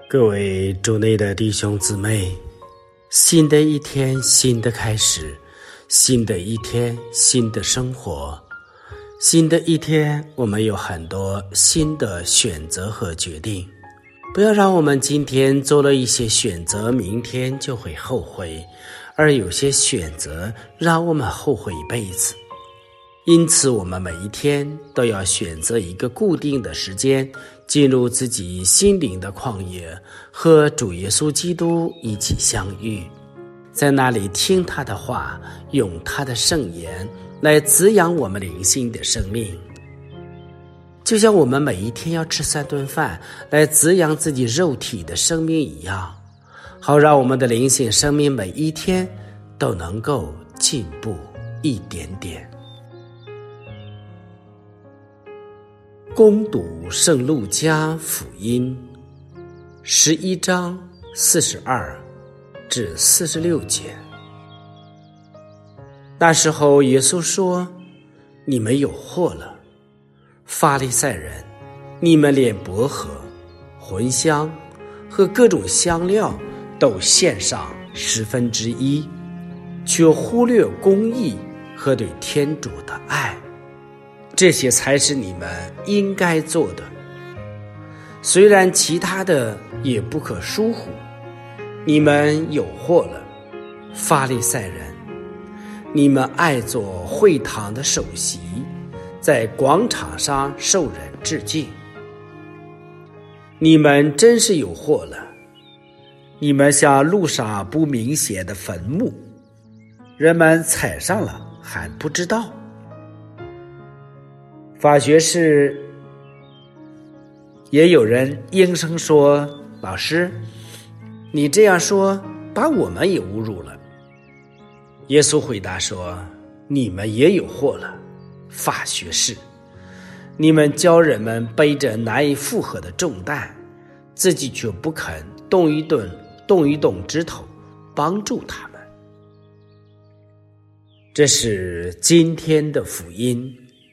各位主内的弟兄姊妹，新的一天，新的开始，新的一天，新的生活，新的一天，我们有很多新的选择和决定。不要让我们今天做了一些选择，明天就会后悔，而有些选择让我们后悔一辈子。因此我们每一天都要选择一个固定的时间，进入自己心灵的旷野，和主耶稣基督一起相遇，在那里听他的话，用他的圣言来滋养我们灵性的生命。就像我们每一天要吃3顿饭来滋养自己肉体的生命一样，好让我们的灵性生命每一天都能够进步一点点。恭读圣路加福音11章42至46节。那时候耶稣说：你们有祸了，法利赛人，你们连薄荷、茴香和各种香料都献上1/10，却忽略公义和对天主的爱，这些才是你们应该做的。虽然其他的也不可疏忽。你们有祸了，法利赛人，你们爱做会堂的首席，在广场上受人致敬。你们真是有祸了，你们像路上不明显的坟墓，人们踩上了还不知道。法学士也有人应声说：老师，你这样说把我们也侮辱了。耶稣回答说：你们也有祸了，法学士，你们教人们背着难以负荷的重担，自己却不肯动一动指头帮助他们。这是今天的福音。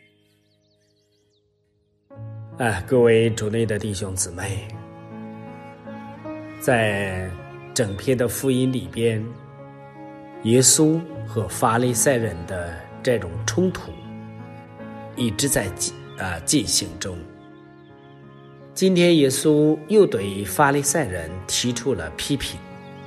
各位主内的弟兄姊妹，在整篇的福音里边，耶稣和法利赛人的这种冲突一直在进行中。今天耶稣又对法利赛人提出了批评。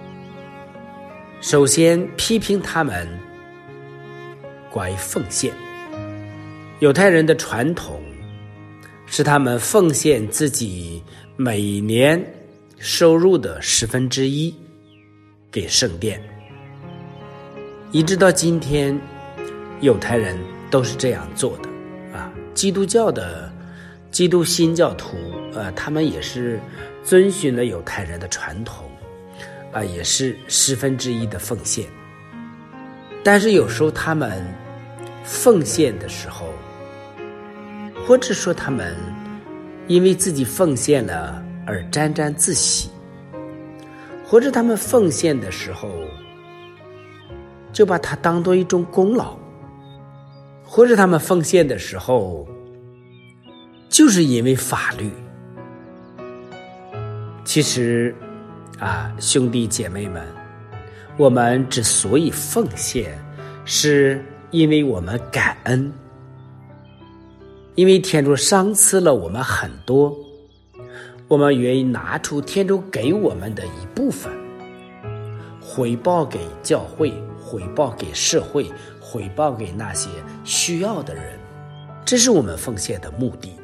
首先批评他们关于奉献。犹太人的传统是他们奉献自己每年收入的1/10给圣殿，一直到今天犹太人都是这样做的。基督新教徒他们也是遵循了犹太人的传统，也是1/10的奉献。但是有时候他们奉献的时候，或者说他们因为自己奉献了而沾沾自喜，或者他们奉献的时候就把它当作一种功劳，或者他们奉献的时候就是因为法律。其实兄弟姐妹们，我们之所以奉献，是因为我们感恩，因为天主赏赐了我们很多，我们愿意拿出天主给我们的一部分，回报给教会，回报给社会，回报给那些需要的人，这是我们奉献的目的。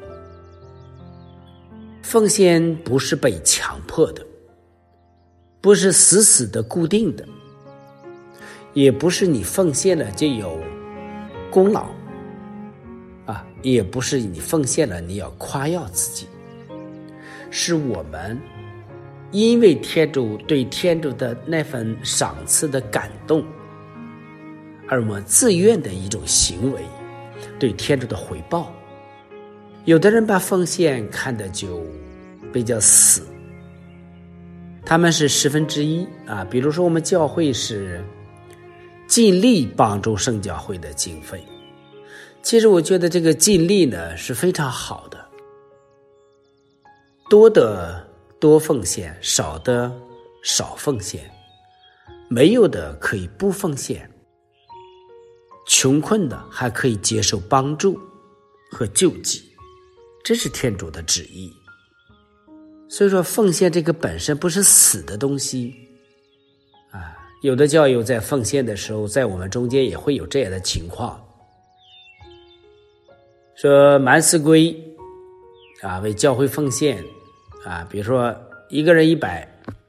奉献不是被强迫的，不是死死的固定的，也不是你奉献了就有功劳，也不是你奉献了你要夸耀自己，是我们因为对天主的那份赏赐的感动，而我们自愿的一种行为，对天主的回报。有的人把奉献看得就比较死，他们是1/10比如说我们教会是尽力帮助圣教会的经费，其实我觉得这个尽力呢是非常好的，多的多奉献，少的少奉献，没有的可以不奉献，穷困的还可以接受帮助和救济，这是天主的旨意。所以说奉献这个本身不是死的东西啊，有的教友在奉献的时候，在我们中间也会有这样的情况，说满思归啊，为教会奉献啊，比如说一个人100，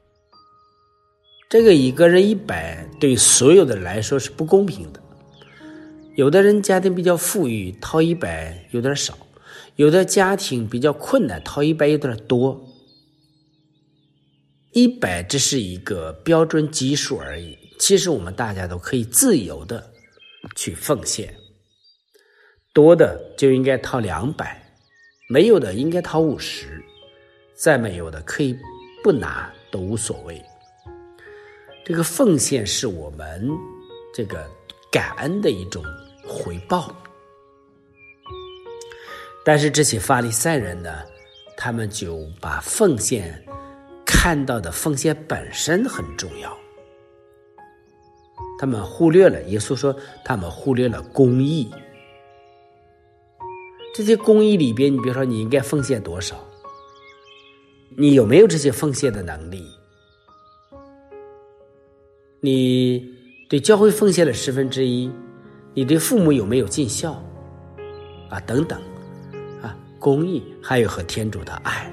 这个一个人100对所有的人来说是不公平的。有的人家庭比较富裕，掏100有点少，有的家庭比较困难，掏100有点多。100只是一个标准基数而已，其实我们大家都可以自由的去奉献，多的就应该掏200，没有的应该掏50，再没有的可以不拿都无所谓。这个奉献是我们这个感恩的一种回报。但是这些法利赛人呢，他们就把奉献看到的奉献本身很重要，他们忽略了，耶稣说他们忽略了公义。这些公义里边，你比如说你应该奉献多少，你有没有这些奉献的能力，你对教会奉献了1/10，你对父母有没有尽孝啊，等等啊，公义还有和天主的爱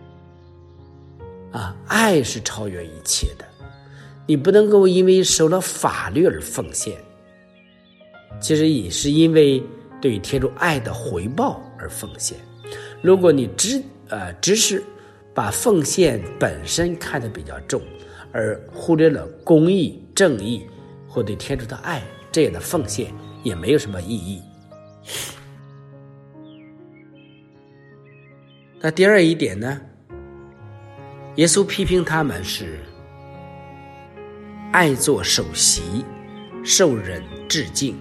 啊，爱是超越一切的，你不能够因为受了法律而奉献，其实也是因为对于天主爱的回报而奉献。如果你只是把奉献本身看得比较重，而忽略了公义、正义或对天主的爱，这样的奉献也没有什么意义。那第二一点呢，耶稣批评他们是爱做首席，受人致敬，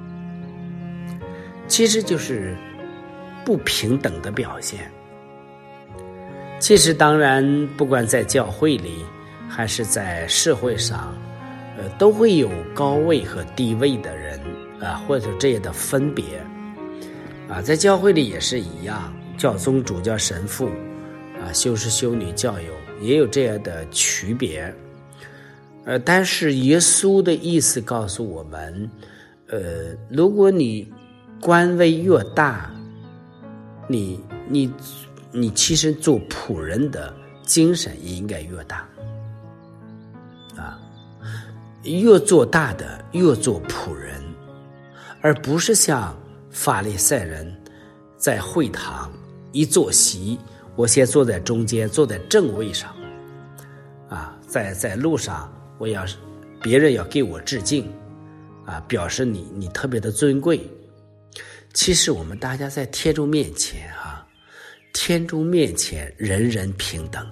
其实就是不平等的表现。其实当然不管在教会里还是在社会上，都会有高位和低位的人啊，或者这样的分别啊，在教会里也是一样，教宗、主教、神父啊，修士、修女、教友也有这样的区别。但是耶稣的意思告诉我们，如果你官位越大，你其实做仆人的精神也应该越大啊，越做大的越做仆人，而不是像法利赛人在会堂一坐席，我先坐在中间，坐在正位上啊，在路上我要别人要给我致敬啊，表示你特别的尊贵。其实我们大家在天主面前啊，天主面前人人平等，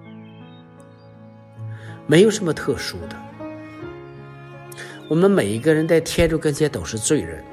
没有什么特殊的。我们每一个人在天主跟前都是罪人。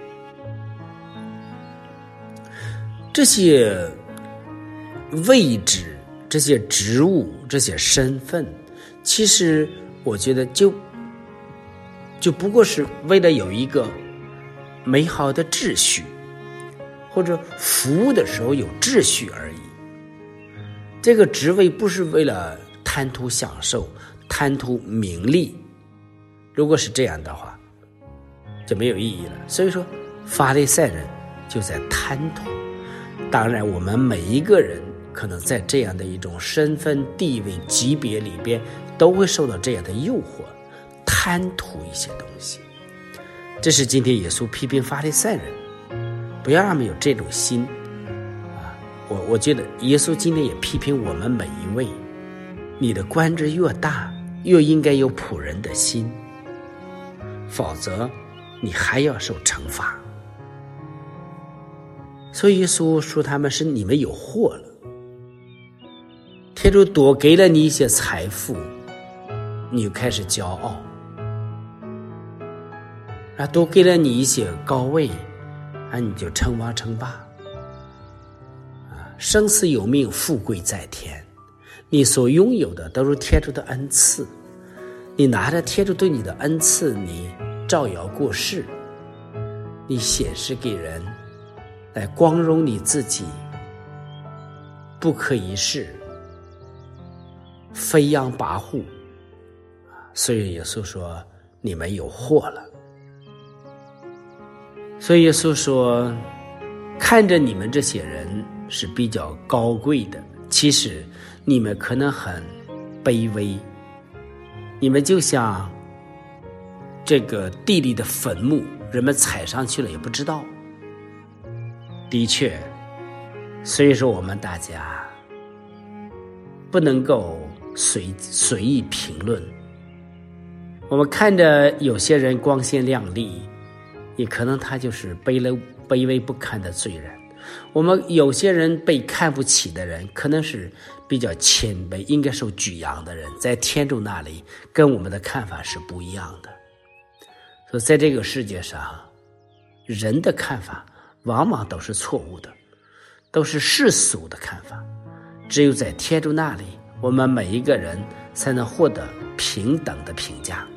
这些位置、这些职务、这些身份，其实我觉得就不过是为了有一个美好的秩序，或者服务的时候有秩序而已。这个职位不是为了贪图享受、贪图名利，如果是这样的话就没有意义了。所以说法利赛人就在贪图。当然我们每一个人可能在这样的一种身份地位级别里边都会受到这样的诱惑，贪图一些东西。这是今天耶稣批评法利赛人，不要让他们有这种心啊！我觉得耶稣今天也批评我们每一位，你的官职越大，越应该有仆人的心，否则你还要受惩罚。所以耶稣说他们是你们有祸了，天主多给了你一些财富，你就开始骄傲啊，多给了你一些高位啊，你就称王称霸啊，生死有命，富贵在天， 你所拥有的都是天主的恩赐，你拿着天主对你的恩赐，你照耀过世，你显示给人，来光荣你自己，不可一世，飞扬跋扈。所以耶稣说你们有祸了。所以耶稣说，看着你们这些人是比较高贵的，其实你们可能很卑微，你们就像这个地里的坟墓，人们踩上去了也不知道。的确，所以说我们大家不能够随意评论。我们看着有些人光鲜亮丽，也可能他就是卑微不堪的罪人。我们有些人被看不起的人，可能是比较谦卑，应该受举扬的人，在天主那里跟我们的看法是不一样的。所以在这个世界上，人的看法往往都是错误的，都是世俗的看法。只有在天主那里，我们每一个人才能获得平等的评价。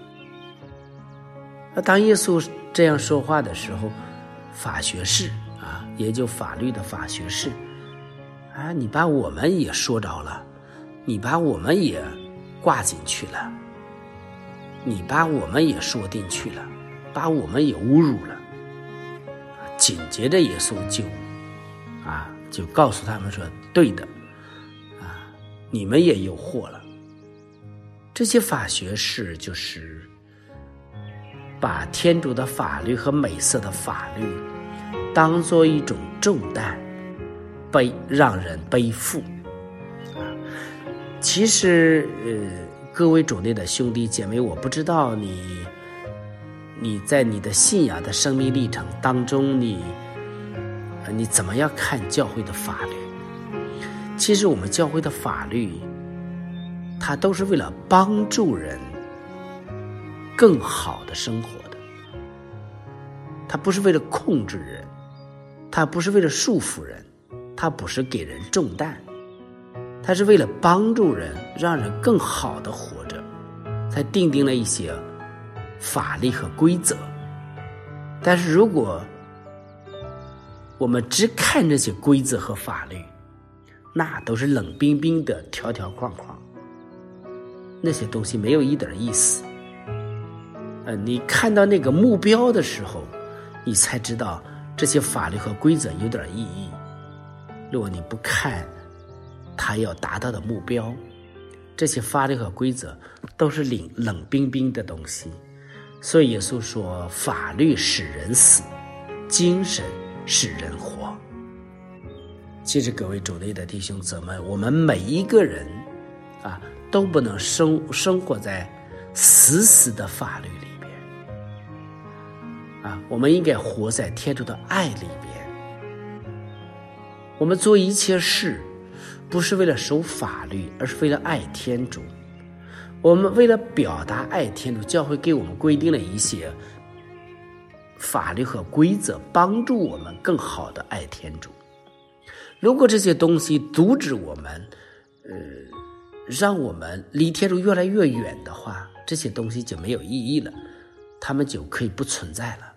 当耶稣这样说话的时候，法学士研究法律的法学士你把我们也说着了，你把我们也挂进去了，你把我们也说进去了，把我们也侮辱了。紧接着耶稣就告诉他们说，对的你们也有祸了。这些法学士就是把天主的法律和美色的法律当作一种重担，让人背负。其实各位主内的兄弟姐妹，我不知道你在你的信仰的生命历程当中，你怎么样看教会的法律？其实我们教会的法律，它都是为了帮助人更好的生活的，它不是为了控制人，它不是为了束缚人，它不是给人重担，它是为了帮助人，让人更好的活着，才订定了一些法律和规则。但是如果我们只看这些规则和法律，那都是冷冰冰的条条框框，那些东西没有一点意思。你看到那个目标的时候，你才知道这些法律和规则有点意义。如果你不看它要达到的目标，这些法律和规则都是冷冰冰的东西。所以耶稣说，法律使人死，精神使人活。其实各位主内的弟兄姊妹，我们每一个人都不能生活在死的法律里边我们应该活在天主的爱里边。我们做一切事不是为了守法律，而是为了爱天主。我们为了表达爱天主，教会给我们规定了一些法律和规则，帮助我们更好的爱天主。如果这些东西阻止我们让我们离天主越来越远的话，这些东西就没有意义了，它们就可以不存在了。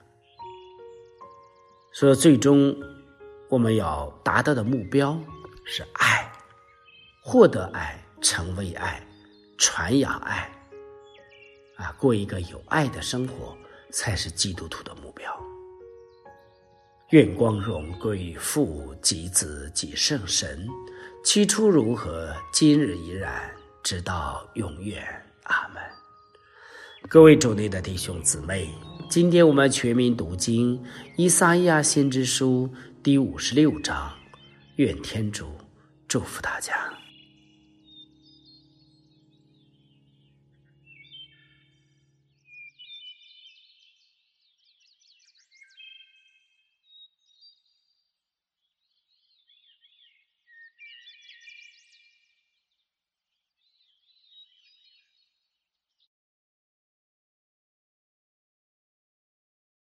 所以最终我们要达到的目标是爱，获得爱，成为爱，传扬爱过一个有爱的生活，才是基督徒的目标。愿光荣归于父及子及圣神，起初如何，今日依然，直到永远。阿们。各位主内的弟兄姊妹，今天我们全民读经以撒意亚先知书第56章，愿天主祝福大家。